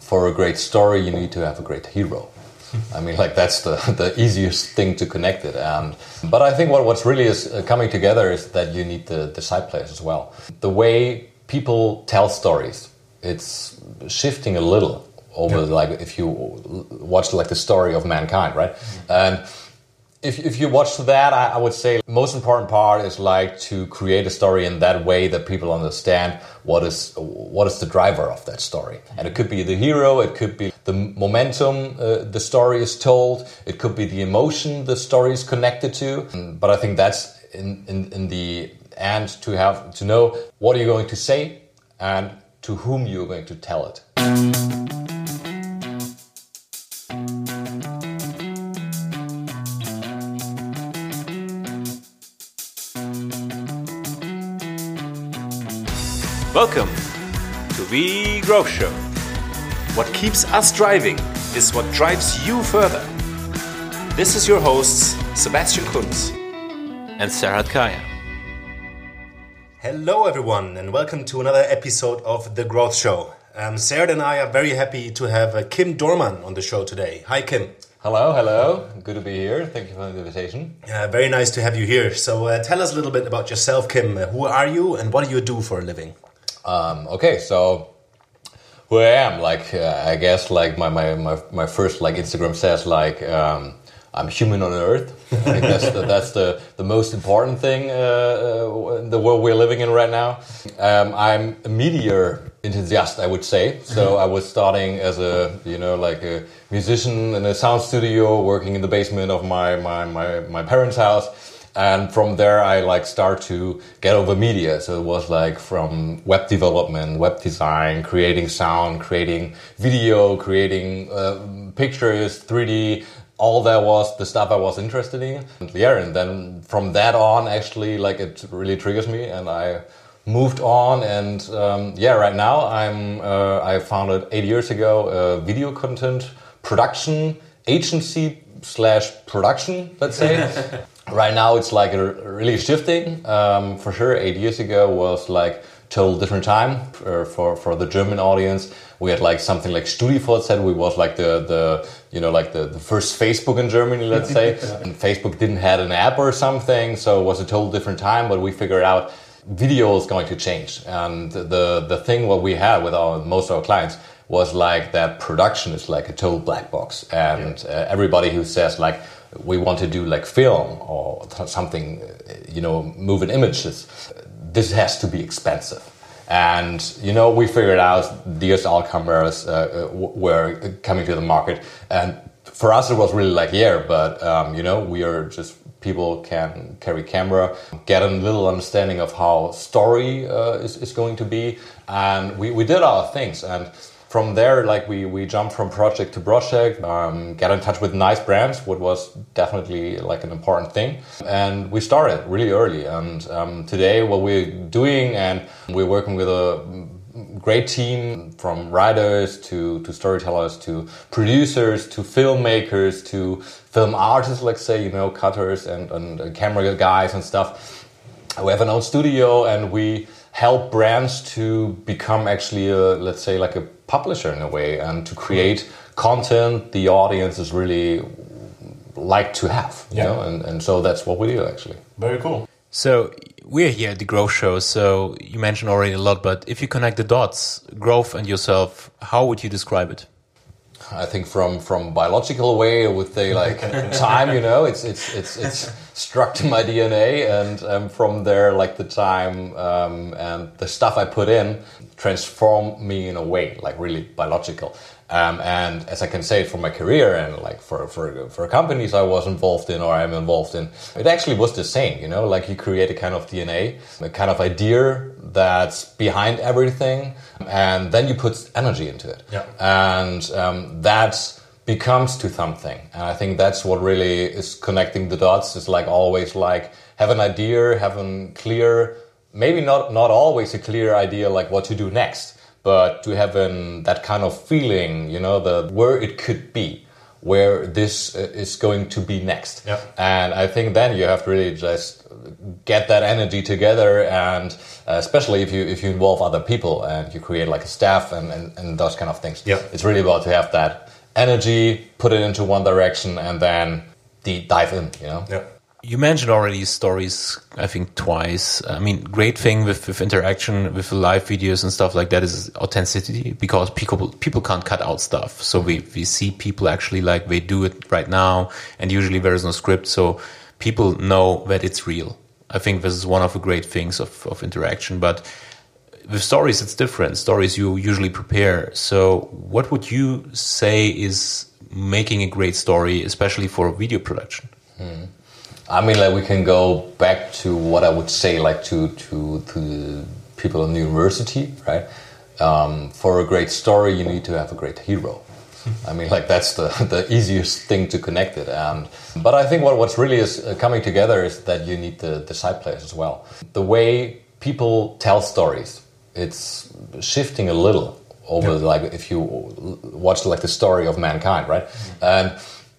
for a great story, you need to have a great hero. I mean, like that's the easiest thing to connect it. But I think what's really is coming together is that you need the side players as well. The way people tell stories, it's shifting a little over like if you watch like the story of mankind, right? And if you watch that, I would say the most important part is like to create a story in that way that people understand what is the driver of that story. And it could be the hero, it could be the momentum the story is told, it could be the emotion the story is connected to. But I think that's in the end to know what you're going to say and to whom you're going to tell it. Welcome to The Growth Show. What keeps us driving is what drives you further. This is your hosts, Sebastian Kunz and Serhat Kaya. Hello everyone and welcome to another episode of The Growth Show. Serhat and I are very happy to have Kim Dorman on the show today. Hi Kim. Hello. Good to be here. Thank you for the invitation. Very nice to have you here. So tell us a little bit about yourself, Kim. Who are you and what do you do for a living? Okay, so who I am, I guess, my first Instagram says I'm human on Earth. I think that's the most important thing in the world we're living in right now. I'm a media enthusiast, I would say. So I was starting as a musician in a sound studio, working in the basement of my parents' house. And from there, I start to get over media. So it was from web development, web design, creating sound, creating video, creating pictures, 3D. All that was the stuff I was interested in. And then from that on, actually, it really triggers me, and I moved on. And right now I founded 8 years ago a video content production agency / production, let's say. Right now it's really shifting. For sure, 8 years ago was total different time for the German audience. We had something like StudiVZ. We was the first Facebook in Germany, let's say. And Facebook didn't have an app or something, so it was a total different time. But we figured out video is going to change, and the thing what we had with most of our clients was that production is a total black box, and everybody who says we want to do film or something, moving images, this has to be expensive. And, we figured out DSLR cameras were coming to the market. And for us, it was really but, we are just people can carry camera, get a little understanding of how story is going to be. And we did our things. And from there, we jumped from project to project, get in touch with nice brands, what was definitely an important thing. And we started really early. And today what we're doing, and we're working with a great team from writers to storytellers to producers to filmmakers to film artists, cutters and camera guys and stuff. We have an own studio, and we help brands to become actually a publisher in a way, and to create content the audience is really to have, you know, and so that's what we do actually. Very cool. So we're here at the Growth Show, so you mentioned already a lot, but if you connect the dots, growth and yourself, how would you describe it? I think from biological way, I would say time, it's struck to my DNA, and from there, the time and the stuff I put in transformed me in a way, really biological. And as I can say for my career and for companies I was involved in or I'm involved in, it actually was the same, you create a kind of DNA, a kind of idea that's behind everything, and then you put energy into it. And that becomes to something. And I think that's what really is connecting the dots. It's always have an idea, have a clear, maybe not always a clear idea what to do next, but to have that kind of feeling, where it could be, where this is going to be next. Yeah. And I think then you have to really just get that energy together, and especially if you involve other people and you create like a staff and those kind of things. Yeah. It's really about to have that energy, put it into one direction, and then dive in, you know? Yeah. You mentioned already stories, I think, twice. I mean, great thing with interaction, with live videos and stuff like that is authenticity, because people can't cut out stuff. So we see people actually like they do it right now, and usually there is no script, so people know that it's real. I think this is one of the great things of interaction. But with stories, it's different. Stories you usually prepare. So what would you say is making a great story, especially for video production? I mean, like, we can go back to what I would say, like, to people in the university, right? For a great story, you need to have a great hero. I mean, like, that's the easiest thing to connect it. But I think what's really is coming together is that you need the side players as well. The way people tell stories, it's shifting a little over, like, if you watch, like, the story of mankind, right? And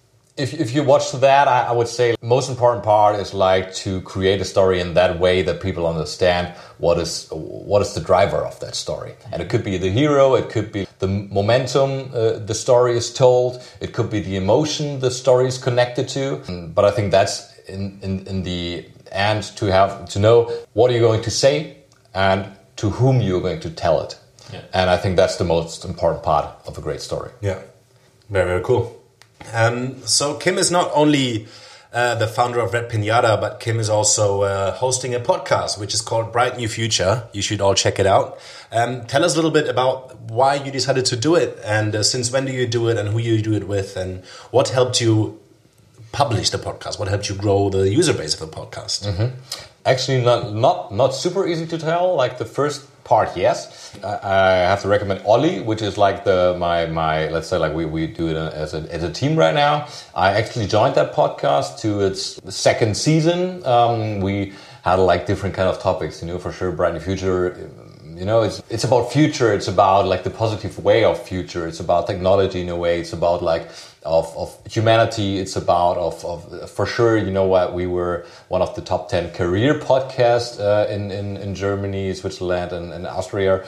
if you watch that, I would say the most important part is like to create a story in that way that people understand what is the driver of that story. And it could be the hero, it could be the momentum the story is told, it could be the emotion the story is connected to. But I think that's in the end to know what you're going to say and to whom you're going to tell it. Yeah. And I think that's the most important part of a great story. Yeah, very, very cool. So Kim is not only the founder of Red Pinata, but Kim is also hosting a podcast, which is called Bright New Future. You should all check it out. Tell us a little bit about why you decided to do it, and since when do you do it, and who you do it with, and what helped you publish the podcast? What helped you grow the user base of the podcast? Mm-hmm. Actually, not super easy to tell. Like the first part, yes. I have to recommend Ollie, which is like my let's say, like we do it as a team right now. I actually joined that podcast to its second season. We had like different kind of topics, you know, for sure. Bright New Future, you know, it's about future. It's about like the positive way of future. It's about technology in a way. It's about like of humanity. It's about of for sure, you know what, we were one of the top 10 career podcasts in Germany, Switzerland, and Austria.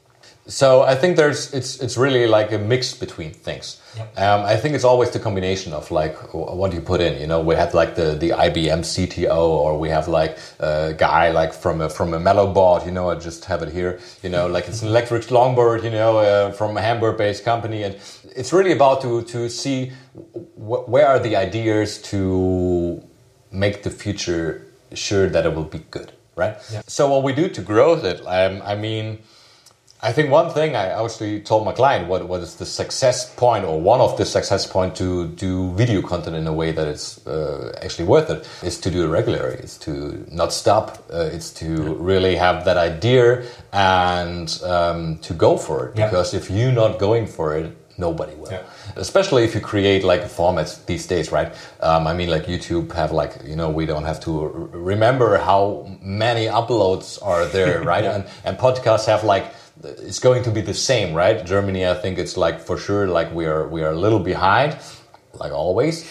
So I think it's really like a mix between things. Yep. I think it's always the combination of like what you put in. You know, we have like the IBM CTO, or we have like a guy like from a Mellowbot. You know, I just have it here. You know, like it's an electric longboard. You know, from a Hamburg-based company, and it's really about to see where are the ideas to make the future sure that it will be good, right? Yeah. So what we do to grow it, I mean, I think one thing I actually told my client what is the success point, or one of the success point to do video content in a way that it's actually worth it, is to do it regularly. It's to not stop. It's to really have that idea and to go for it. Because if you're not going for it, nobody will. Yeah. Especially if you create like a format these days, right? I mean, like YouTube have like, you know, we don't have to remember how many uploads are there, right? And podcasts have like, it's going to be the same, right? Germany, I think it's like for sure, like we are a little behind, like always.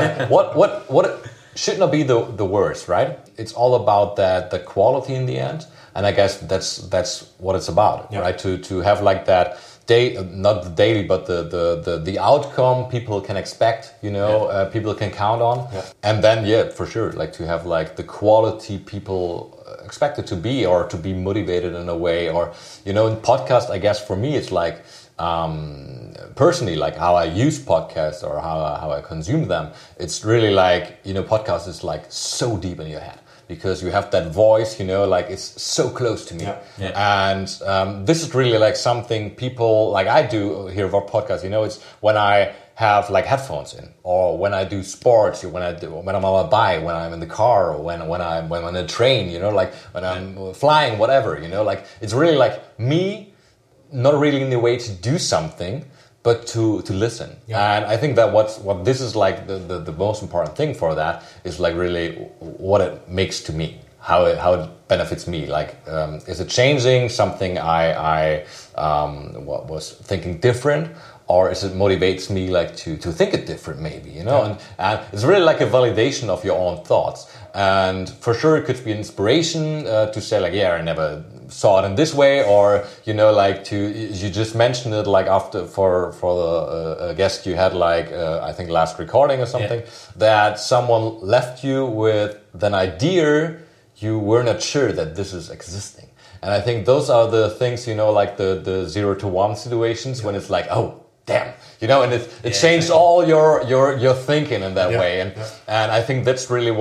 What should not be the worst, right? It's all about the quality in the end, and I guess that's what it's about, right? To have like that not the daily, but the outcome people can expect, you know, people can count on, and then for sure, like to have like the quality people expected to be, or to be motivated in a way, or, you know, in podcast, I guess for me it's like personally, like how I use podcasts or how I consume them, it's really like, you know, podcast is like so deep in your head, because you have that voice, you know, like it's so close to me. And this is really like something people like I do here of our podcast, you know, it's when I have like headphones in, or when I do sports, when I'm on a bike, when I'm in the car, or when I'm on a train, you know, like when I'm flying, whatever, you know, like it's really like me, not really in the way to do something, but to listen. And I think that what this is like the most important thing for that is like really what it makes to me, how it benefits me. Like, is it changing something I was thinking different, or is it motivates me like to think it different maybe, you know? And it's really like a validation of your own thoughts. And for sure it could be an inspiration to say like, yeah, I never saw it in this way, or, you know, like you just mentioned it like after for the guest you had like, I think last recording or something, that someone left you with an idea you were not sure that this is existing. And I think those are the things, you know, like the 0 to 1 situations when it's like, oh, damn, you know, and it changed all your thinking in that way. And I think that's really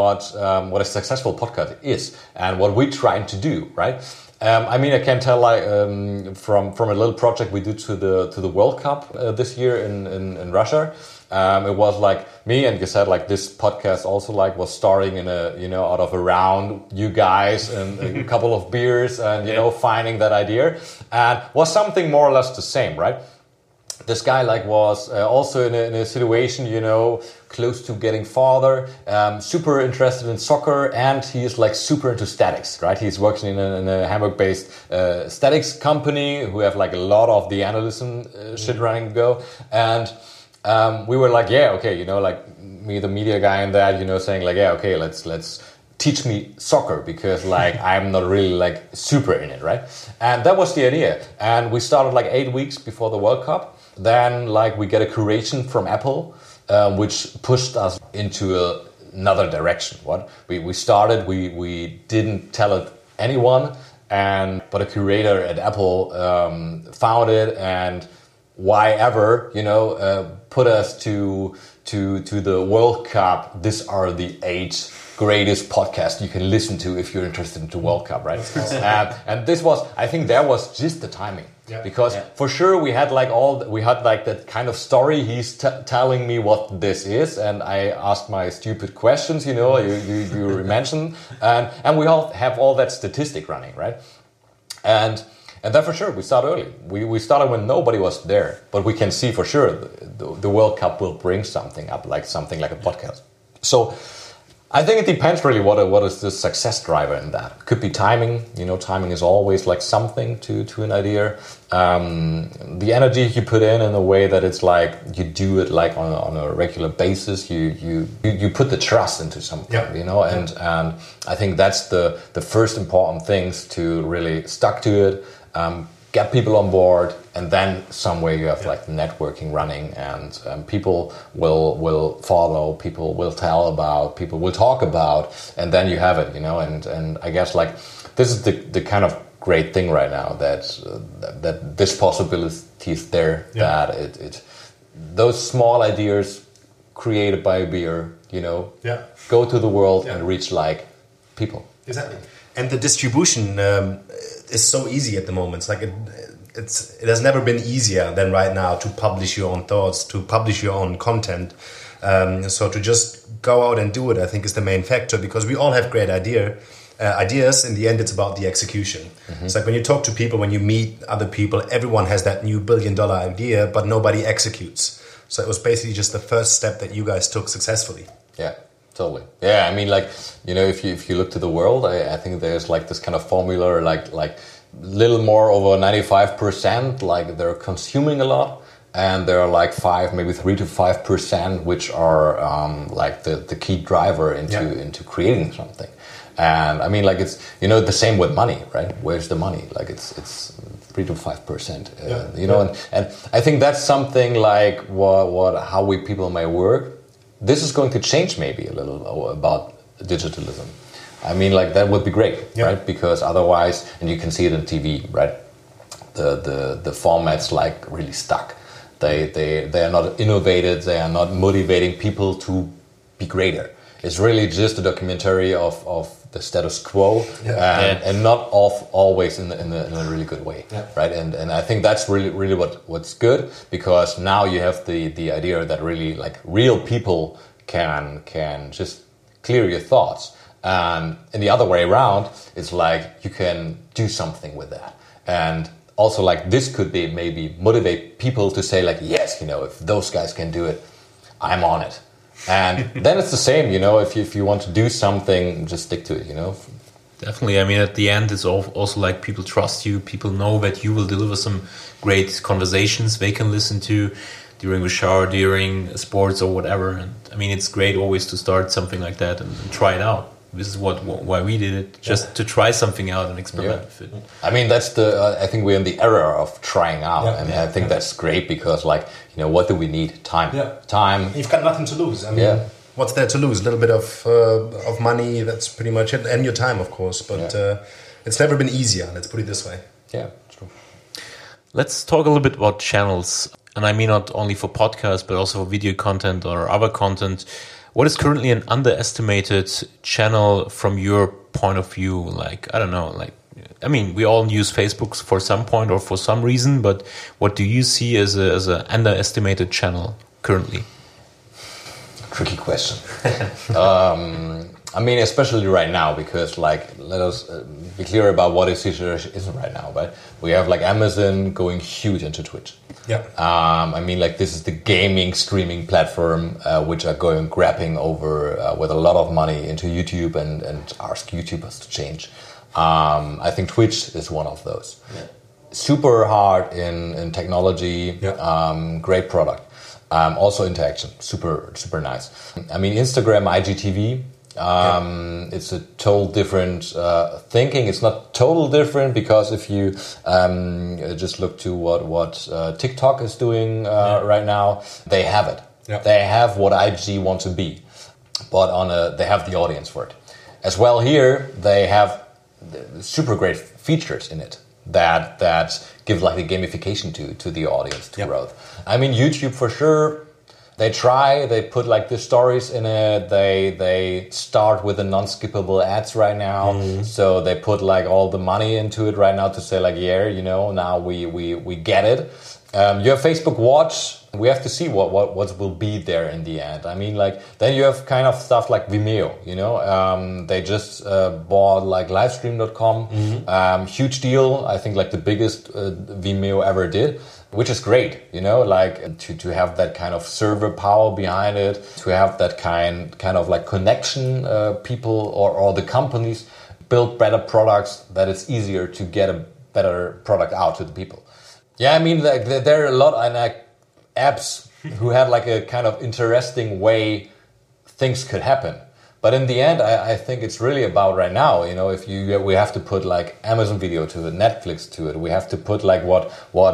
what a successful podcast is, and what we're trying to do, right? I mean, I can tell like from a little project we did to the World Cup this year in Russia. It was like me and you said like this podcast also like was starting in a, you know, out of around you guys and a couple of beers and, you know, finding that idea, and was something more or less the same, right? This guy like was also in a situation, you know, close to getting father, super interested in soccer, and he is like super into statics, right? He's working in a Hamburg-based statics company who have like a lot of the analysis shit running to go. And we were like, yeah, okay, you know, like me, the media guy and that, you know, saying like, yeah, okay, let's teach me soccer, because like I'm not really like super in it, right? And that was the idea. And we started like 8 weeks before the World Cup. Then like we get a curation from Apple, which pushed us into another direction. What we started, we didn't tell it anyone, but a curator at Apple found it, and why ever, you know, put us to the World Cup. These are the 8 greatest podcasts you can listen to if you're interested in the World Cup, right? And this was, I think, that was just the timing. Because for sure we had like that kind of story. He's telling me what this is, and I asked my stupid questions, you know, you mentioned, and we all have all that statistic running, right? And then for sure we start early. We started when nobody was there, but we can see for sure the World Cup will bring something up, like something like a podcast. So I think it depends really what is the success driver in that. Could be timing, you know, timing is always like something to an idea. The energy you put in a way that it's like you do it like on a regular basis. You put the trust into something, you know, and I think that's the first important things to really stuck to it. Get people on board, and then somewhere you have like the networking running, and people will follow, people will tell about, people will talk about, and then you have it, you know. And I guess like this is the kind of great thing right now that this possibility is there, that it those small ideas created by a beer, you know, go to the world and reach like people. Exactly. And the distribution is so easy at the moment. It's like it has never been easier than right now to publish your own thoughts, to publish your own content. So to just go out and do it, I think, is the main factor, because we all have great ideas. In the end, it's about the execution. Mm-hmm. It's like when you talk to people, when you meet other people, everyone has that new $1 billion idea, but nobody executes. So it was basically just the first step that you guys took successfully. Yeah. Totally. Yeah, I mean, like, you know, if you look to the world, I think there's like this kind of formula, like little more over 95%, like they're consuming a lot, and there are like 3 to 5%, which are like the key driver into creating something. And I mean, like, it's, you know, the same with money, right? Where's the money? Like it's 3 to 5%, you know, and I think that's something like how we people may work. This is going to change maybe a little about digitalism. I mean, like, that would be great, right? Because otherwise, and you can see it on TV, right? The formats like really stuck. They are not innovative. They are not motivating people to be greater. It's really just a documentary of the status quo, and not always in a really good way, right? And I think that's really what's good, because now you have the idea that really like real people can just clear your thoughts, and in the other way around, it's like you can do something with that. And also, like, this could be maybe motivate people to say like, yes, you know, if those guys can do it, I'm on it. And then it's the same, you know, if you want to do something, just stick to it, you know. Definitely. I mean, at the end, it's also like people trust you. People know that you will deliver some great conversations they can listen to during the shower, during sports or whatever. And I mean, it's great always to start something like that and try it out. This is why we did it, just to try something out and experiment with it. I mean, that's I think we're in the era of trying out, and I think that's great because, like, what do we need? Time. Yeah. Time. You've got nothing to lose. I mean, what's there to lose? A little bit of money. That's pretty much it, and your time, of course. But it's never been easier. Let's put it this way. Yeah, true. Let's talk a little bit about channels, and I mean not only for podcasts but also for video content or other content. What is currently an underestimated channel from your point of view? Like, I don't know, like, I mean, we all use Facebook for some point or for some reason, but what do you see as an underestimated channel currently? Tricky question. I mean, especially right now, because, like, let us be clear about what the situation isn't right now, but we have, like, Amazon going huge into Twitch. Yeah. I mean, like, this is the gaming streaming platform which are grabbing over with a lot of money into YouTube and ask YouTubers to change. I think Twitch is one of those. Yeah. Super hard in technology, great product. Also interaction, super nice. I mean, Instagram, IGTV, it's a total different thinking. It's not total different because if you just look to what TikTok is doing right now, they have it. Yeah. They have what IG want to be, but they have the audience for it. As well here, they have super great features in it that give like a gamification to the audience to growth. I mean, YouTube for sure. They put like the stories in it. They start with the non-skippable ads right now. So they put like all the money into it right now to say like, now we get it. You have Facebook Watch. We have to see what will be there in the end. I mean, like, then you have kind of stuff like Vimeo, they just bought like livestream.com. Huge deal. I think like the biggest Vimeo ever did, which is great, like to have that kind of server power behind it, to have that kind of like connection, people or the companies build better products, that it's easier to get a better product out to the people. Yeah, I mean, like, there are a lot of apps who had like a kind of interesting way things could happen. But in the end, I think it's really about right now, we have to put like Amazon Video to it, Netflix to it. We have to put like what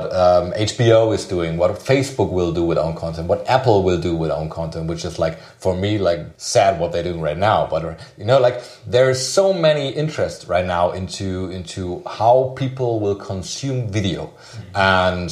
HBO is doing, what Facebook will do with own content, what Apple will do with own content, which is like, for me, like sad what they're doing right now. But, like there's so many interests right now into how people will consume video. And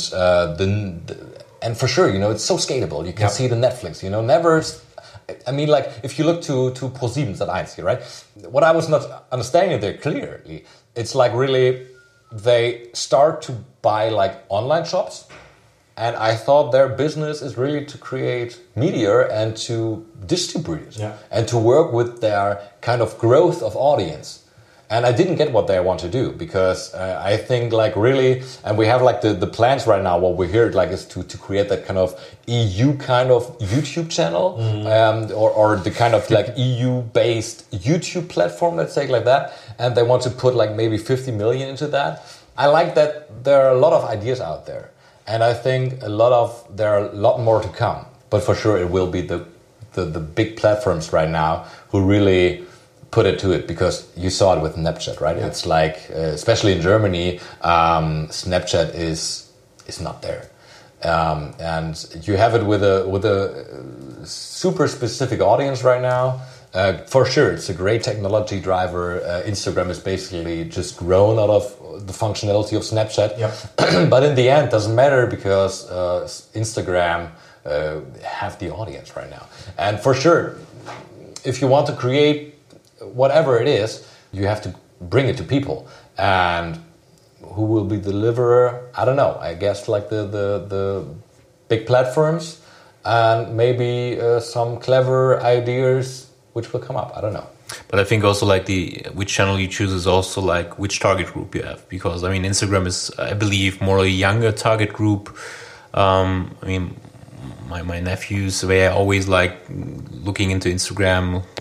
and for sure, it's so scalable. You can see the Netflix, never... I mean, like, if you look to ProSiebenSat.1, right? What I was not understanding there clearly, it's like really they start to buy like online shops, and I thought their business is really to create media and to distribute it and to work with their kind of growth of audience. And I didn't get what they want to do because I think like really, and we have like the plans right now, what we hear like is to create that kind of EU kind of YouTube channel or the kind of like EU based YouTube platform, let's say like that. And they want to put like maybe 50 million into that. I like that there are a lot of ideas out there. And I think there are a lot more to come. But for sure it will be the big platforms right now who really put it to it, because you saw it with Snapchat, right? Yeah. It's like, especially in Germany, Snapchat is not there, and you have it with a super specific audience right now. For sure, it's a great technology driver. Instagram is basically just grown out of the functionality of Snapchat, but in the end, doesn't matter because Instagram have the audience right now, and for sure, if you want to create whatever it is, you have to bring it to people. And who will be the deliverer? I don't know. I guess like the big platforms and maybe some clever ideas which will come up. I don't know. But I think also like which channel you choose is also like which target group you have. Because I mean, Instagram is, I believe, more a younger target group. I mean, my nephews, they are always like looking into Instagram,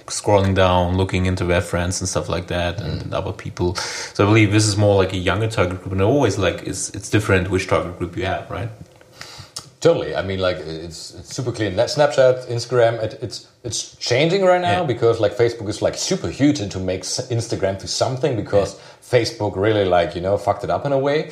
scrolling down, looking into their friends and stuff like that, and other people. So I believe this is more like a younger target group, and always like it's different which target group you have, right? Totally. I mean, like it's super clean. That Snapchat, Instagram, it's changing right now because like Facebook is like super huge and to make Instagram to something because Facebook really like fucked it up in a way.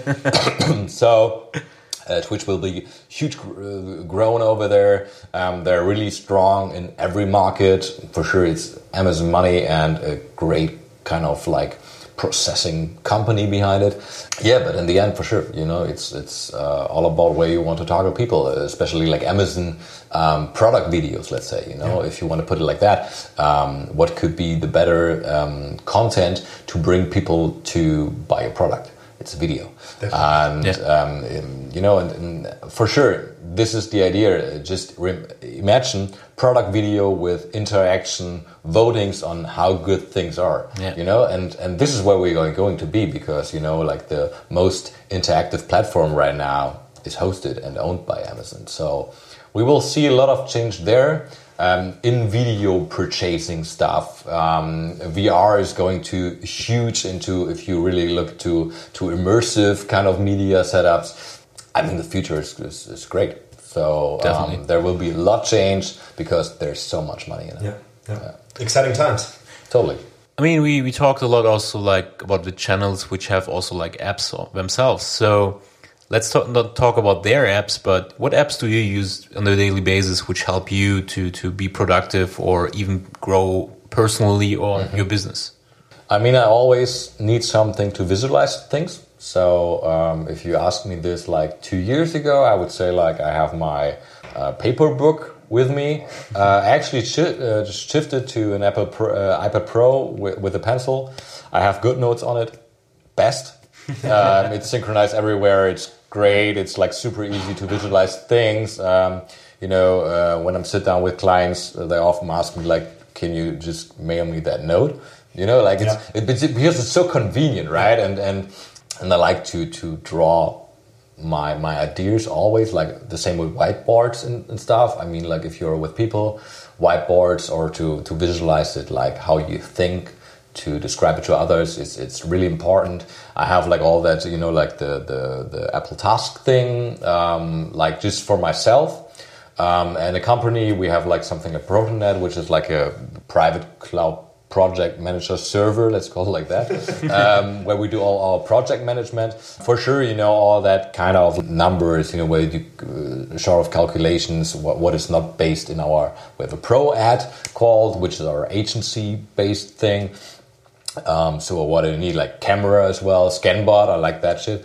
So Twitch will be huge grown over there. They're really strong in every market for sure. It's Amazon money and a great kind of like processing company behind it. Yeah, but in the end, for sure, it's all about where you want to target people, especially like Amazon product videos, let's say, if you want to put it like that. What could be the better content to bring people to buy a product? It's a video. Definitely. And for sure, this is the idea. Just imagine product video with interaction, votings on how good things are, and this is where we're going to be because, like the most interactive platform right now is hosted and owned by Amazon. So we will see a lot of change there. In video purchasing stuff, VR is going to huge into, if you really look to immersive kind of media setups. I mean, the future is great. So there will be a lot change because there's so much money in it. Yeah. Exciting times. Totally. I mean, we talked a lot also like about the channels which have also like apps themselves. So let's not talk about their apps, but what apps do you use on a daily basis which help you to be productive or even grow personally or your business? I mean, I always need something to visualize things. So if you asked me this like 2 years ago, I would say like I have my paper book with me. I actually shifted to an iPad Pro with a pencil. I have GoodNotes on it. Best. It's synchronized everywhere. It's great. It's like super easy to visualize things. When I'm sit down with clients, they often ask me like, "Can you just mail me that note?" Because it's so convenient, right? And I like to draw my ideas always like the same with whiteboards and stuff. I mean, like if you're with people, whiteboards or to visualize it, like how you think, to describe it to others, it's really important. I have like all that, like the Apple Task thing, like just for myself. And a company, we have like something like ProtonNet, which is like a private cloud project manager server, let's call it like that, where we do all our project management. For sure, all that kind of numbers, where you short of calculations, what is not based in we have a pro ad called, which is our agency-based thing. So what do you need? Like camera as well, Scanbot, I like that shit.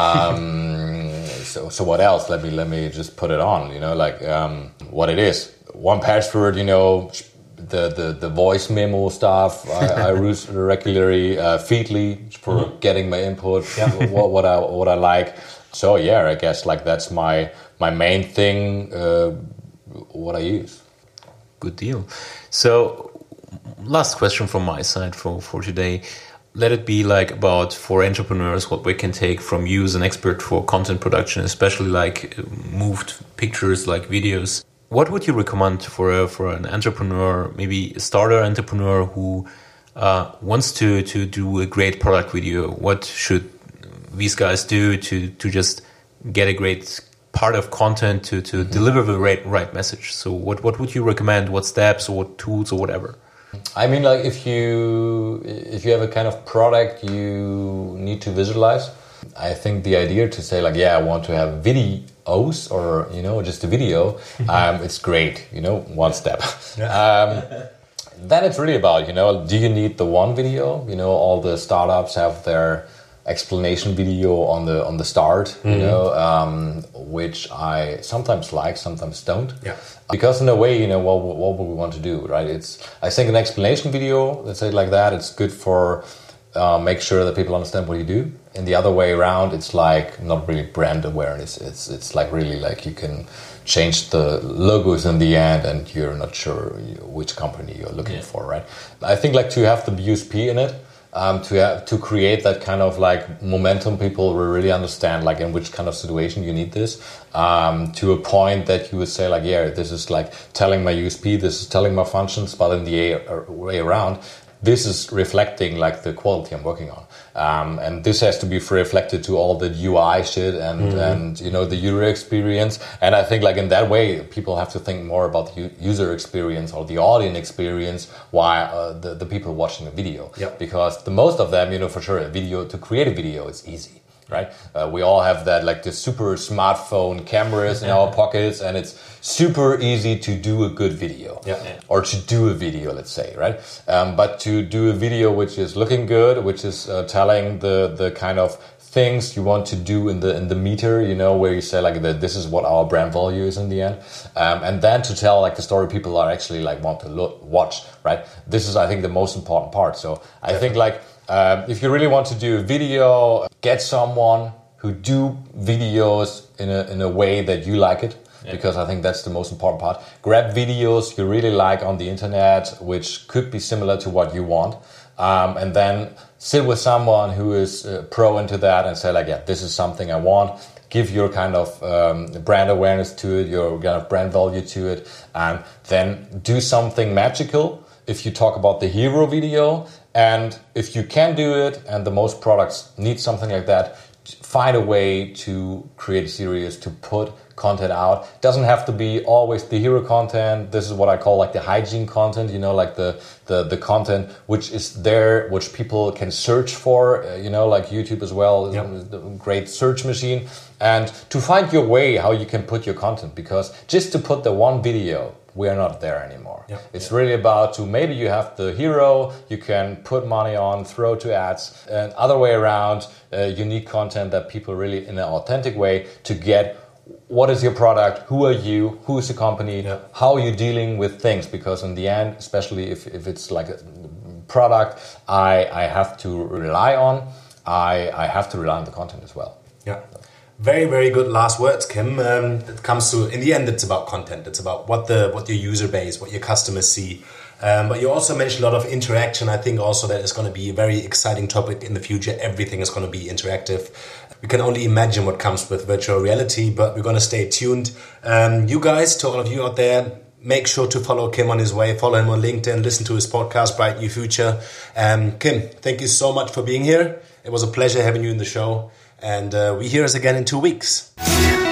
So what else? Let me just put it on, what it is. 1Password, the voice memo stuff I use regularly, Feedly for getting my input, what I like. So I guess like that's my main thing, what I use. Good deal. So last question from my side for today. Let it be like about for entrepreneurs what we can take from you as an expert for content production, especially like moved pictures, like videos. What would you recommend for an entrepreneur, maybe a starter entrepreneur who wants to do a great product video? What should these guys do to just get a great part of content to deliver the right message? So what would you recommend? What steps or what tools or whatever? I mean, like if you have a kind of product you need to visualize, I think the idea to say like, I want to have videos or, just a video, it's great, one step. Then it's really about, do you need the one video? All the startups have their explanation video on the start, which I sometimes like, sometimes don't. Yeah. Because in a way, what would we want to do, right? I think an explanation video, let's say it like that, it's good for make sure that people understand what you do. And the other way around, it's like not really brand awareness. It's like really like you can change the logos in the end and you're not sure which company you're looking for, right? I think like to have the USP in it, to create that kind of like momentum. People will really understand like in which kind of situation you need this, to a point that you would say like, yeah, this is like telling my USP, this is telling my functions, but in the way around, this is reflecting like the quality I'm working on. And this has to be reflected to all the UI shit and you know, the user experience. And I think like in that way, people have to think more about the user experience or the audience experience while the people watching the video. Yep. Because the most of them, you know, for sure, to create a video is easy. Right, we all have that like the super smartphone cameras in our pockets, and it's super easy to do a good video, or to do a video, let's say, right? But to do a video which is looking good, which is telling the kind of things you want to do in the meter, you know, where you say like this is what our brand value is in the end, and then to tell like the story people are actually like want to watch, right? This is, I think, the most important part. So I think like. If you really want to do a video, get someone who do videos in a way that you like it, because I think that's the most important part. Grab videos you really like on the internet, which could be similar to what you want, and then sit with someone who is pro into that and say like, yeah, this is something I want. Give your kind of brand awareness to it, your kind of brand value to it, and then do something magical. If you talk about the hero video, and if you can do it, and the most products need something like that, find a way to create a series, to put content out. It doesn't have to be always the hero content. This is what I call like the hygiene content, you know, like the content which is there, which people can search for, you know, like YouTube as well is a great search machine. And to find your way how you can put your content, because just to put the one video, we are not there anymore. It's really about to, maybe you have the hero, you can put money on, throw to ads, and other way around, unique content that people really in an authentic way to get what is your product, who are you, who is the company, how are you dealing with things, because in the end, especially if it's like a product I have to rely on, I have to rely on the content as well. Yeah. Very, very good last words, Kim. It comes to, in the end, it's about content. It's about what your user base, what your customers see. But you also mentioned a lot of interaction. I think also that is going to be a very exciting topic in the future. Everything is going to be interactive. We can only imagine what comes with virtual reality, but we're going to stay tuned. You guys, to all of you out there, make sure to follow Kim on his way. Follow him on LinkedIn. Listen to his podcast, Bright New Future. Kim, thank you so much for being here. It was a pleasure having you in the show. And we hear us again in 2 weeks.